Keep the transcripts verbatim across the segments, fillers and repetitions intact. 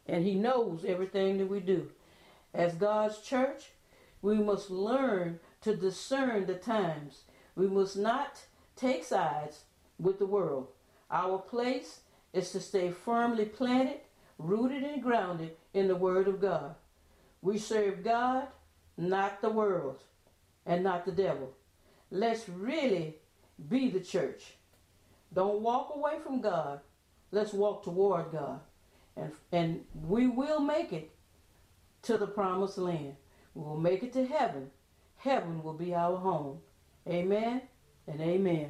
and he knows everything that we do. As God's church, we must learn to discern the times. We must not take sides with the world. Our place is to stay firmly planted, rooted and grounded in the Word of God. We serve God, not the world, and not the devil. Let's really be the church. Don't walk away from God. Let's walk toward God. And, and we will make it to the promised land. We will make it to heaven. Heaven will be our home. Amen and amen.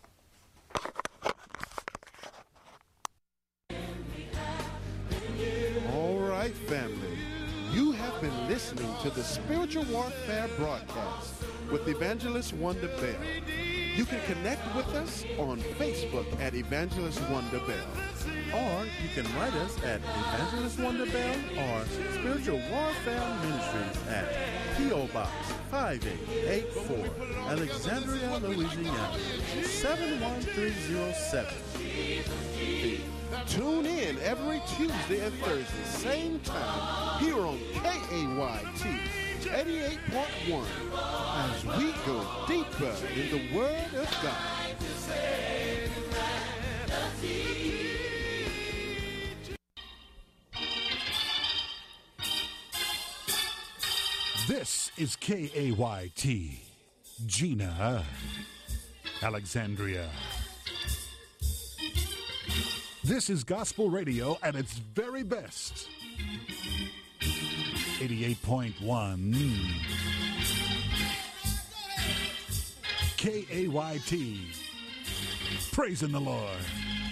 All right, family. You have been listening to the Spiritual Warfare broadcast with Evangelist Wonder Bell. You can connect with us on Facebook at Evangelist Wonder Bell. Or you can write us at Evangelist Wonder Bell or Spiritual Warfare Ministries at P O. Box five eight eight four, Alexandria, Louisiana, seven one three zero seven. Tune in every Tuesday and Thursday, same time, here on K A Y T eighty-eight point one, as we go deeper in the Word of God. This is K A Y T, Gina, Alexandria. This is gospel radio at its very best. eighty-eight point one K A Y T. Praising the Lord.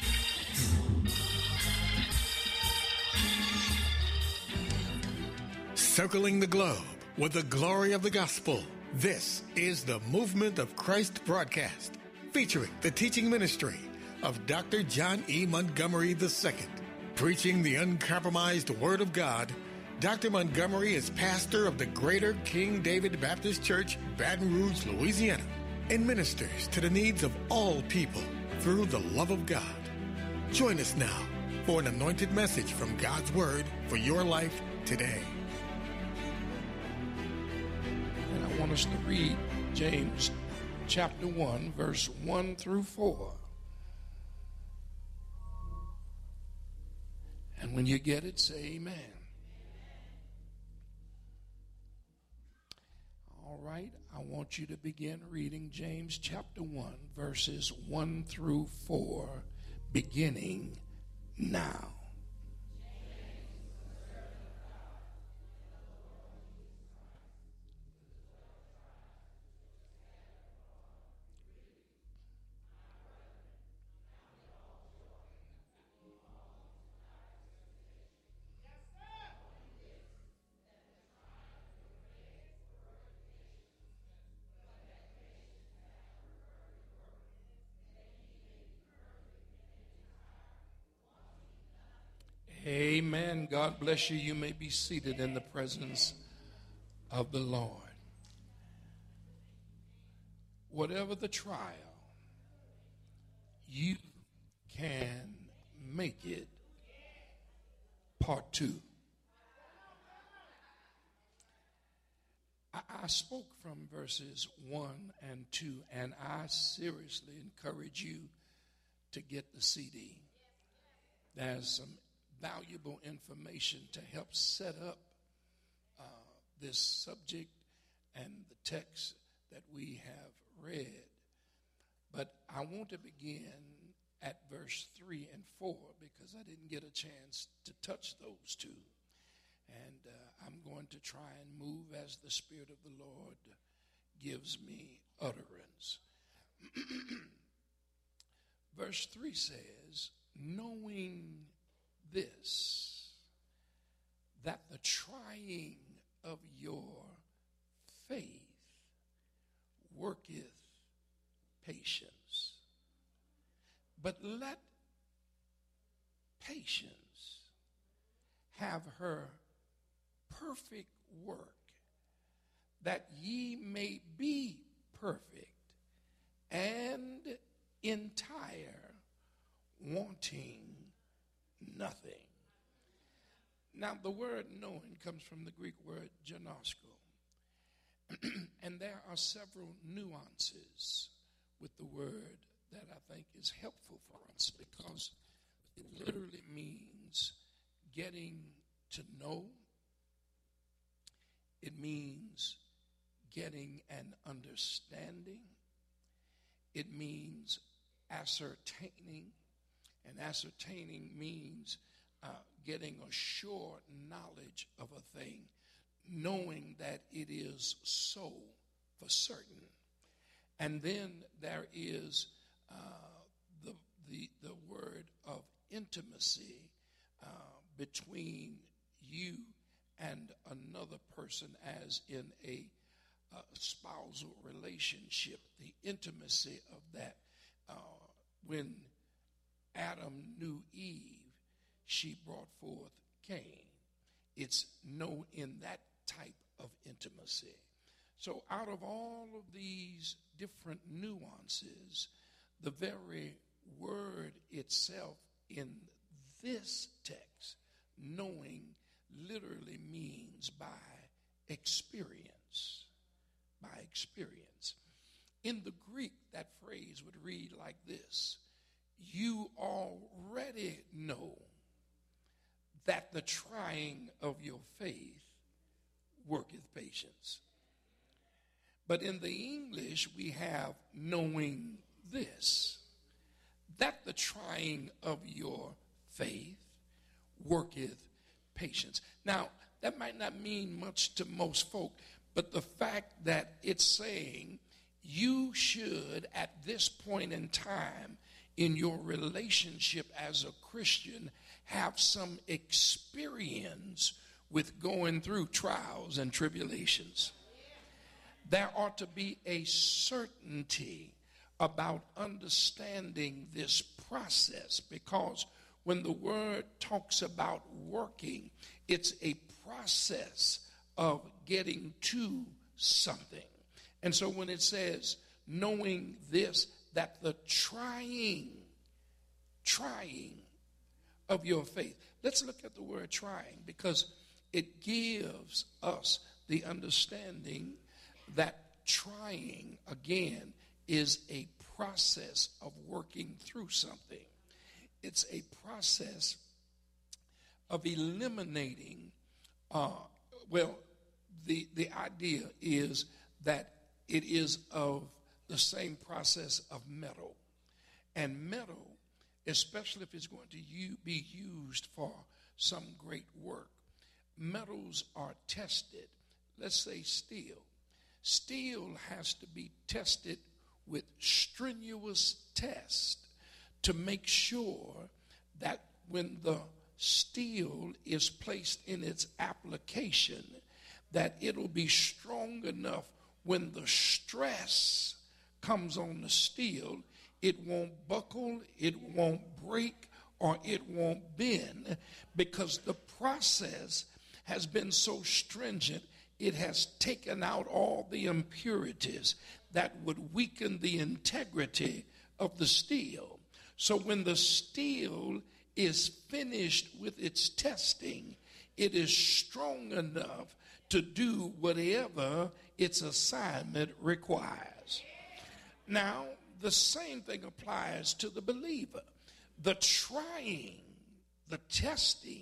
Circling the globe with the glory of the gospel. This is the Movement of Christ broadcast, featuring the teaching ministry of Doctor John E. Montgomery the Second. Preaching the uncompromised Word of God, Doctor Montgomery is pastor of the Greater King David Baptist Church, Baton Rouge, Louisiana, and ministers to the needs of all people through the love of God. Join us now for an anointed message from God's Word for your life today. And I want us to read James chapter one, verse one through four. And when you get it, say amen. All right, I want you to begin reading James chapter one, verses one through four, beginning now. Amen. God bless you. You may be seated in the presence of the Lord. Whatever the trial, you can make it. Part two. I, I spoke from verses one and two, and I seriously encourage you to get the C D. There's some valuable information to help set up uh, this subject and the text that we have read. But I want to begin at verse three and four because I didn't get a chance to touch those two. And uh, I'm going to try and move as the Spirit of the Lord gives me utterance. Verse three says, knowing this, that the trying of your faith worketh patience. But let patience have her perfect work, that ye may be perfect and entire, wanting nothing. Now, the word knowing comes from the Greek word gnosko. And there are several nuances with the word that I think is helpful for us, because it literally means getting to know. It means getting an understanding. It means ascertaining. And ascertaining means uh, getting a sure knowledge of a thing, knowing that it is so for certain. And then there is uh, the, the, the word of intimacy uh, between you and another person, as in a uh, spousal relationship, the intimacy of that. Uh, when Adam knew Eve, she brought forth Cain. It's no in that type of intimacy. So out of all of these different nuances, the very word itself in this text, knowing, literally means by experience. By experience. In the Greek, that phrase would read like this: you already know that the trying of your faith worketh patience. But in the English, we have knowing this, that the trying of your faith worketh patience. Now, that might not mean much to most folk, but the fact that it's saying you should, at this point in time in your relationship as a Christian, have some experience with going through trials and tribulations. There ought to be a certainty about understanding this process, because when the word talks about working, it's a process of getting to something. And so when it says knowing this, that the trying, trying of your faith. Let's look at the word trying, because it gives us the understanding that trying, again, is a process of working through something. It's a process of eliminating, uh, well, the, the idea is that it is of the same process of metal. And metal, especially if it's going to u- be used for some great work, metals are tested. Let's say steel. Steel has to be tested with strenuous tests to make sure that when the steel is placed in its application, that it'll be strong enough when the stress comes on the steel, it won't buckle, it won't break, or it won't bend, because the process has been so stringent, it has taken out all the impurities that would weaken the integrity of the steel. So when the steel is finished with its testing, it is strong enough to do whatever its assignment requires. Now, the same thing applies to the believer. The trying, the testing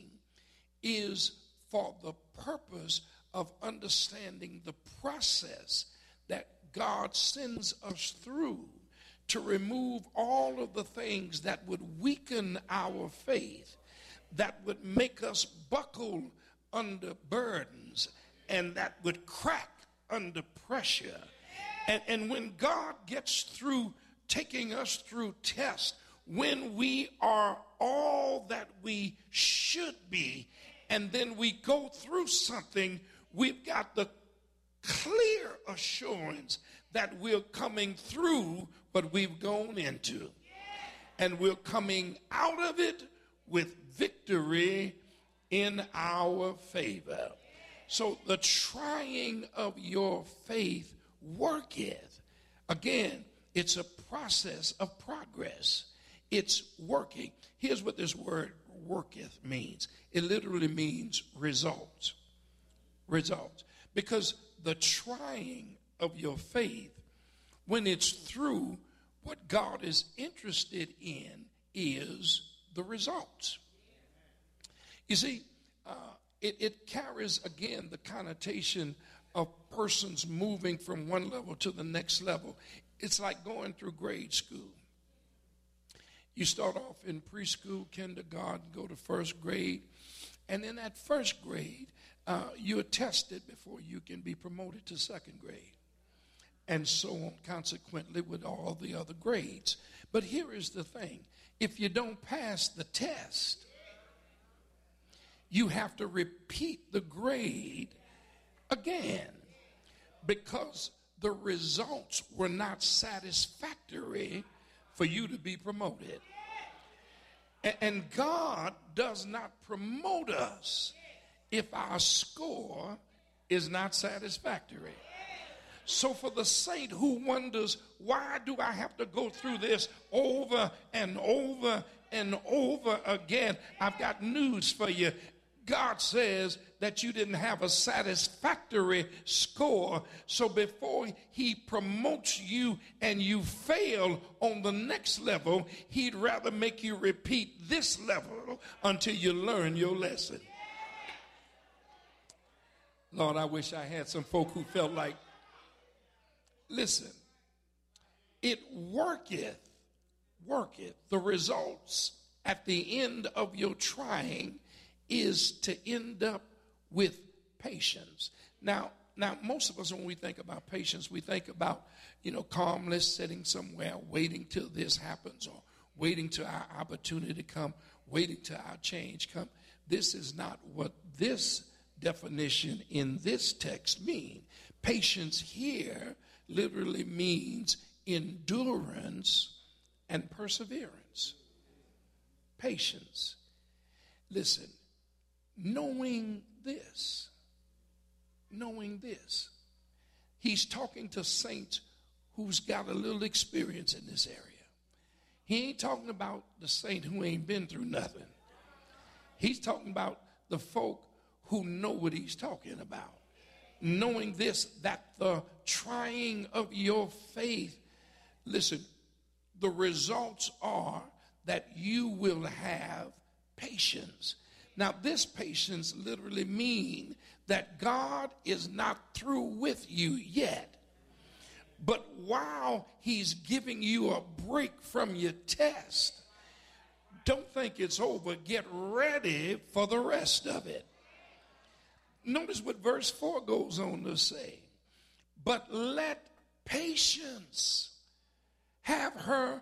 is for the purpose of understanding the process that God sends us through to remove all of the things that would weaken our faith, that would make us buckle under burdens, and that would crack under pressure. And, and when God gets through taking us through tests, when we are all that we should be, and then we go through something, we've got the clear assurance that we're coming through what we've gone into. And we're coming out of it with victory in our favor. So the trying of your faith worketh. Again, it's a process of progress. It's working. Here's what this word worketh means. It literally means results. Results. Because the trying of your faith, when it's through, what God is interested in is the results. You see, uh, it, it carries, again, the connotation of persons moving from one level to the next level. It's like going through grade school. You start off in preschool, kindergarten, go to first grade, and in that first grade, uh, you're tested before you can be promoted to second grade, and so on, consequently, with all the other grades. But here is the thing. If you don't pass the test, you have to repeat the grade again because the results were not satisfactory for you to be promoted. And God does not promote us if our score is not satisfactory. So for the saint who wonders, why do I have to go through this over and over and over again? I've got news for you. God says that you didn't have a satisfactory score. So before he promotes you and you fail on the next level, he'd rather make you repeat this level until you learn your lesson. Lord, I wish I had some folk who felt like, listen, it worketh, worketh. The results at the end of your trying is to end up with patience. Now, now, most of us, when we think about patience, we think about, you know, calmly sitting somewhere, waiting till this happens, or waiting till our opportunity come, waiting till our change come. This is not what this definition in this text means. Patience here literally means endurance and perseverance. Patience. Listen. Knowing this, knowing this, he's talking to saints who's got a little experience in this area. He ain't talking about the saint who ain't been through nothing. He's talking about the folk who know what he's talking about. Knowing this, that the trying of your faith, listen, the results are that you will have patience. Now, this patience literally means that God is not through with you yet. But while he's giving you a break from your test, don't think it's over. Get ready for the rest of it. Notice what verse four goes on to say. But let patience have her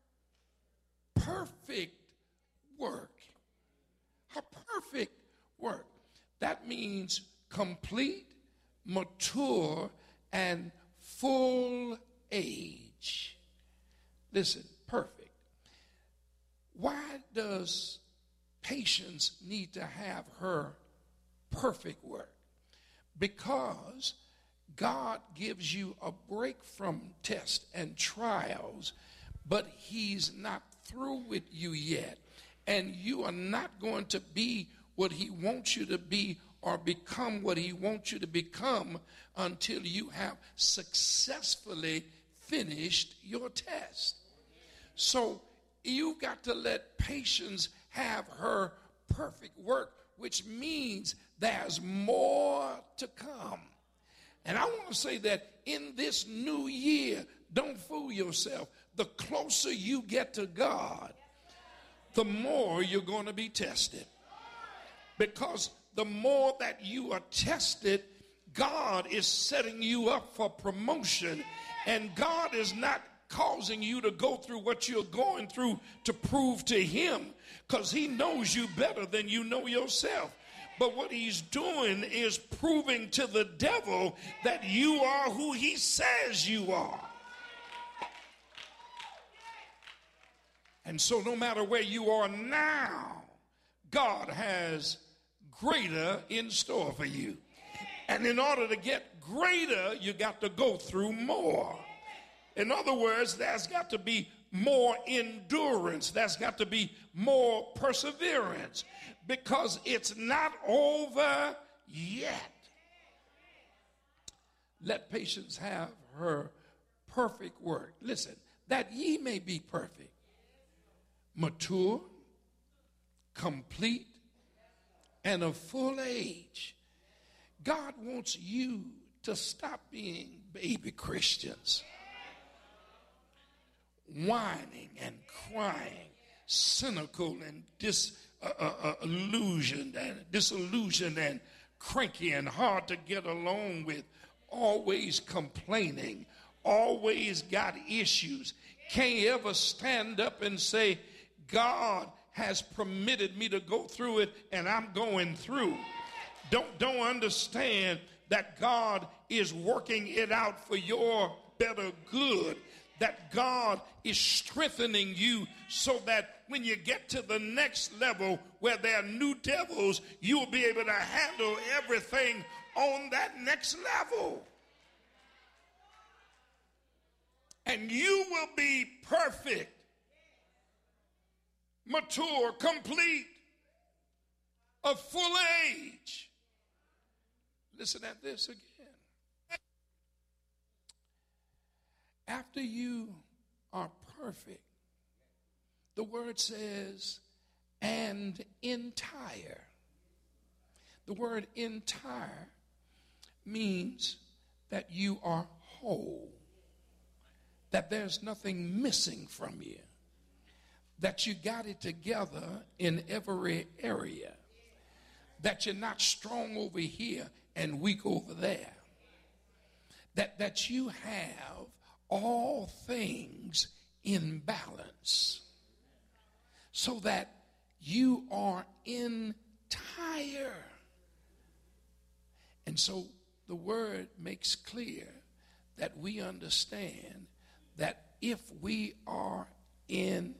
perfect work. A perfect work. That means complete, mature, and full age. Listen, perfect. Why does patience need to have her perfect work? Because God gives you a break from tests and trials, but he's not through with you yet. And you are not going to be what he wants you to be or become what he wants you to become until you have successfully finished your test. So you've got to let patience have her perfect work, which means there's more to come. And I want to say that in this new year, don't fool yourself. The closer you get to God, the more you're going to be tested. Because the more that you are tested, God is setting you up for promotion. And God is not causing you to go through what you're going through to prove to him, because he knows you better than you know yourself. But what he's doing is proving to the devil that you are who he says you are. And so no matter where you are now, God has greater in store for you. And in order to get greater, you got to go through more. In other words, there's got to be more endurance. There's got to be more perseverance, because it's not over yet. Let patience have her perfect work. Listen, that ye may be perfect, mature, complete, and of full age. God wants you to stop being baby Christians, whining and crying, cynical and disillusioned and disillusioned and cranky and hard to get along with, always complaining, always got issues, can't ever stand up and say, God has permitted me to go through it and I'm going through. Don't, don't understand that God is working it out for your better good, that God is strengthening you so that when you get to the next level where there are new devils, you will be able to handle everything on that next level. And you will be perfect, mature, complete, of full age. Listen at this again. After you are perfect, the word says, and entire. The word entire means that you are whole, that there's nothing missing from you, that you got it together in every area, that you're not strong over here and weak over there, that, that you have all things in balance, so that you are entire. And so the word makes clear that we understand that if we are entire,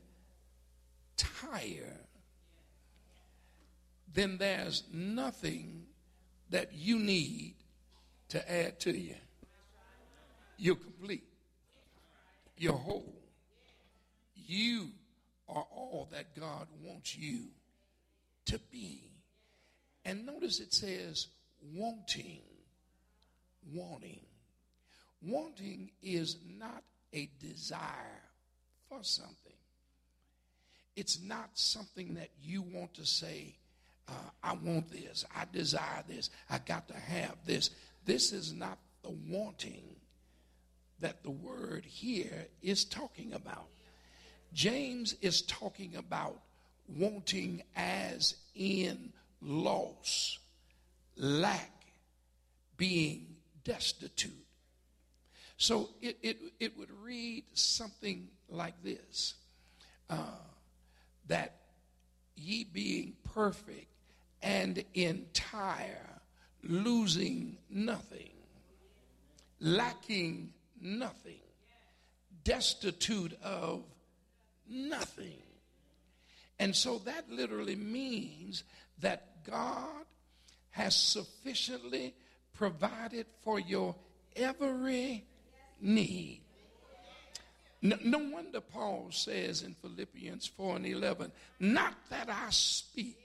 then there's nothing that you need to add to you. You're complete. You're whole. You are all that God wants you to be. And notice it says wanting. Wanting. Wanting is not a desire for something. It's not something that you want to say, uh, I want this, I desire this, I got to have this. This is not the wanting that the word here is talking about. James is talking about wanting as in loss, lack, being destitute. So it, it, it would read something like this, uh, that ye being perfect and entire, losing nothing, lacking nothing, destitute of nothing. And so that literally means that God has sufficiently provided for your every need. No, no wonder Paul says in Philippians four and eleven, not that I speak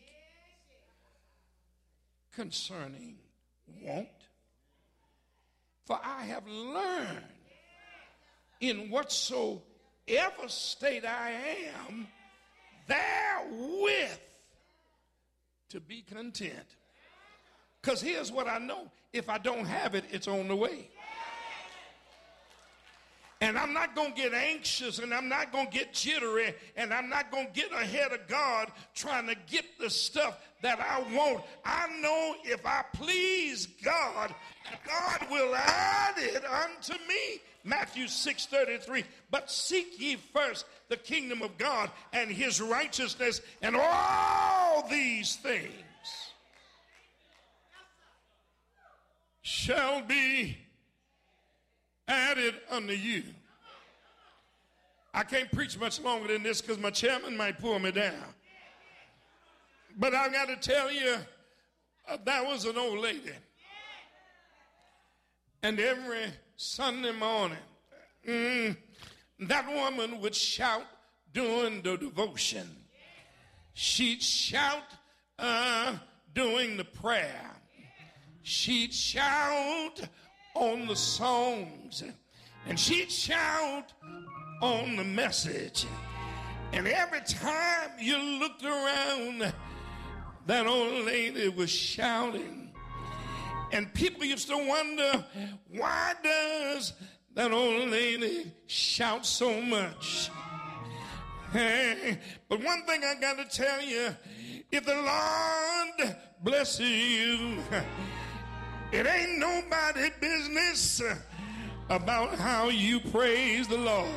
concerning want, for I have learned in whatsoever state I am, therewith to be content. Because here's what I know. If I don't have it, it's on the way. And I'm not going to get anxious, and I'm not going to get jittery, and I'm not going to get ahead of God trying to get the stuff that I want. I know if I please God, God will add it unto me. Matthew six thirty-three. But seek ye first the kingdom of God and his righteousness, and all these things shall be added unto you. I can't preach much longer than this because my chairman might pull me down. But I got to tell you, uh, that was an old lady. And every Sunday morning, mm, that woman would shout during the devotion. She'd shout uh, during the prayer. She'd shout on the songs. And she'd shout on the message. And every time you looked around, that old lady was shouting. And people used to wonder, why does that old lady shout so much? Hey, but one thing I got to tell you, if the Lord blesses you, it ain't nobody's business about how you praise the Lord.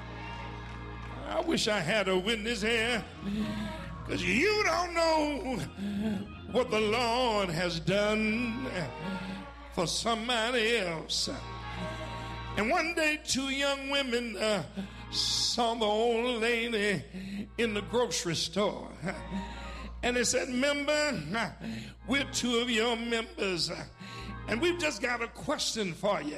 I wish I had a witness here, because you don't know what the Lord has done for somebody else. And one day, two young women uh, saw the old lady in the grocery store. And they said, "Member, we're two of your members, and we've just got a question for you.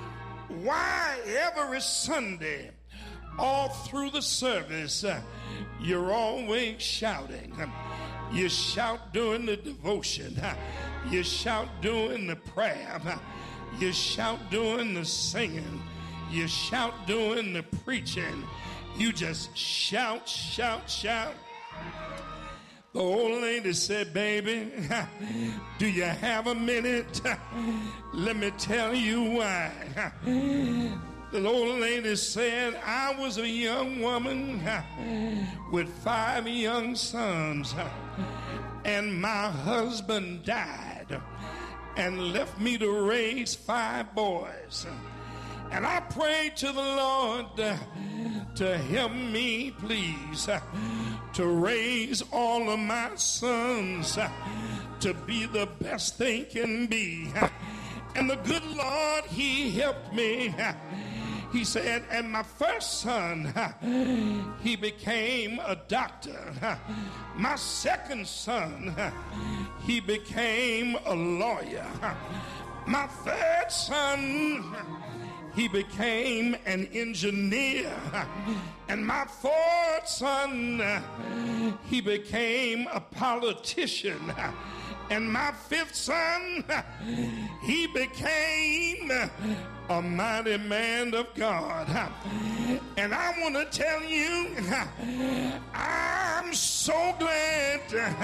Why every Sunday, all through the service, uh, you're always shouting? You shout during the devotion. You shout during the prayer. You shout during the singing. You shout during the preaching. You just shout, shout, shout." The old lady said, "Baby, do you have a minute? Let me tell you why." The old lady said, "I was a young woman with five young sons, and my husband died and left me to raise five boys. And I prayed to the Lord to help me, please, to raise all of my sons to be the best they can be. And the good Lord, he helped me." He said, "And my first son, he became a doctor. My second son, he became a lawyer. My third son, he became an engineer. And my fourth son, he became a politician. And my fifth son, he became a mighty man of God." And I want to tell you, I'm so glad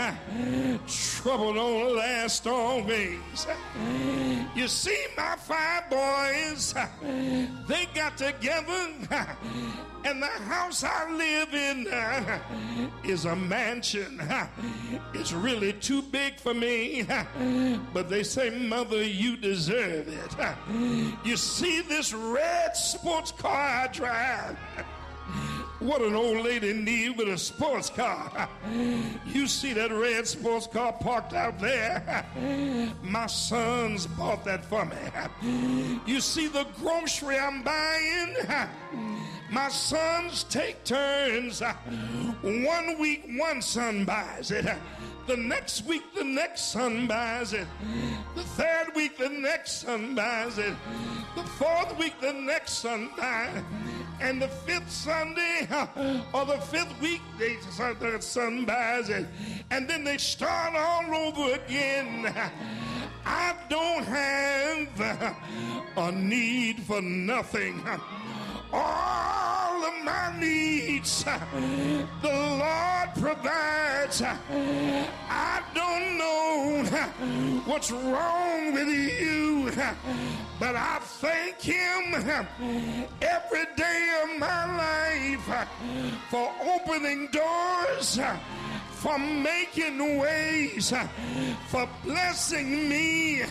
trouble don't last always. You see, my five boys, they got together, and the house I live in is a mansion. It's really too big for me, but they say, "Mother, you deserve it." You see this red sports car I drive? What an old lady need with a sports car. You see that red sports car parked out there? My sons bought that for me. You see the grocery I'm buying? My sons take turns. One week, one son buys it. The next week, the next son buys it. The third week, the next son buys it. The fourth week, the next son buys it. And the fifth Sunday or the fifth week, they, the son buys it. And then they start all over again. I don't have a need for nothing. All of my needs, the Lord provides. I don't know what's wrong with you, but I thank Him every day of my life for opening doors, for making ways, for blessing me.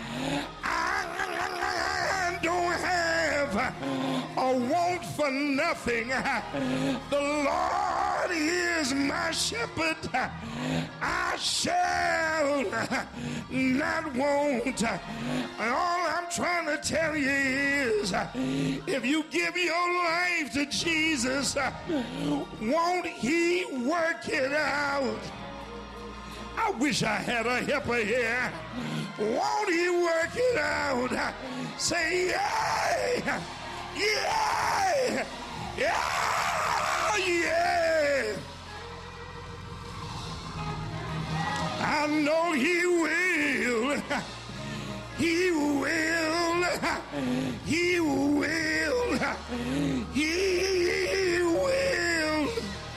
I don't have a want for nothing. The Lord is my shepherd. I shall not want. All I'm trying to tell you is, if you give your life to Jesus, won't He work it out? I wish I had a helper here. Won't He work it out? Say, yay! Yay! Yeah, yeah. I know he will. He will. He will. He will.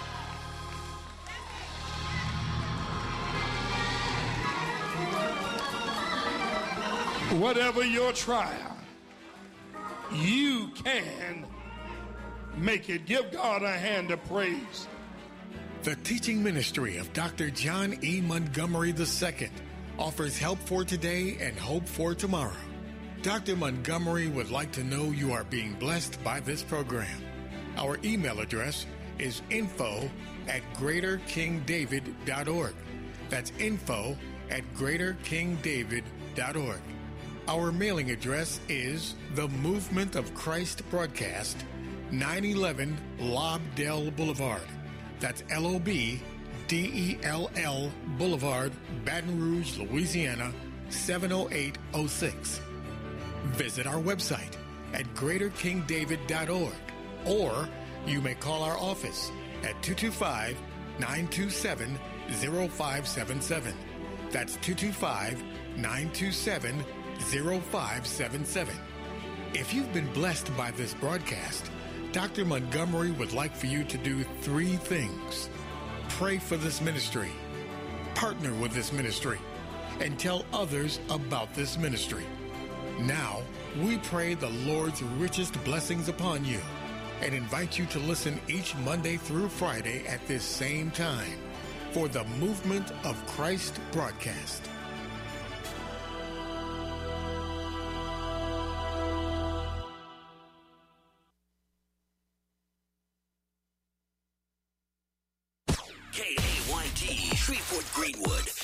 Whatever your trial, you can make it. Give God a hand of praise. The teaching ministry of Doctor John E. Montgomery the Second offers help for today and hope for tomorrow. Doctor Montgomery would like to know you are being blessed by this program. Our email address is info at greater king david dot org. That's info at greater king david dot org. Our mailing address is The Movement of Christ Broadcast, nine eleven Lobdell Boulevard. That's L O B D E L L Boulevard, Baton Rouge, Louisiana, seven oh eight oh six. Visit our website at greater king david dot org, or you may call our office at two two five, nine two seven, zero five seven seven. That's two two five, nine two seven, zero five seven seven. If you've been blessed by this broadcast, Doctor Montgomery would like for you to do three things. Pray for this ministry, partner with this ministry, and tell others about this ministry. Now, we pray the Lord's richest blessings upon you and invite you to listen each Monday through Friday at this same time for the Movement of Christ broadcast. K A Y T, Shreveport Greenwood,